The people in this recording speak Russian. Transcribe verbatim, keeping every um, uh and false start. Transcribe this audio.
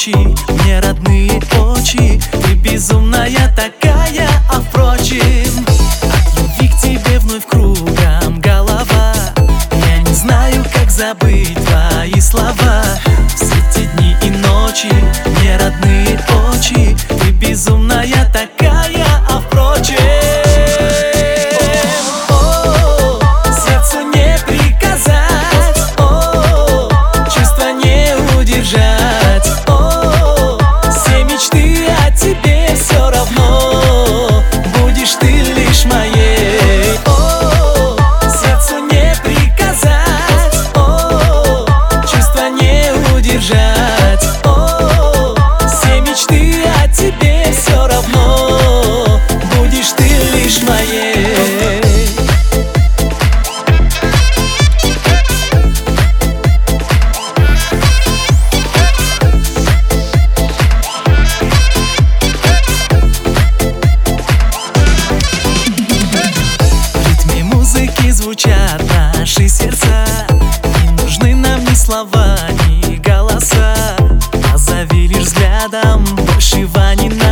ночи, мне родные очи. Ты безумная такая, а впрочем, от любви к тебе вновь кругом голова. Я не знаю, как забыть твои слова. Все эти дни и ночи, мне родные очи. Ты безумная такая, а впрочем, звучат наши сердца. Не нужны нам ни слова, ни голоса. Позови лишь взглядом, большего не надо.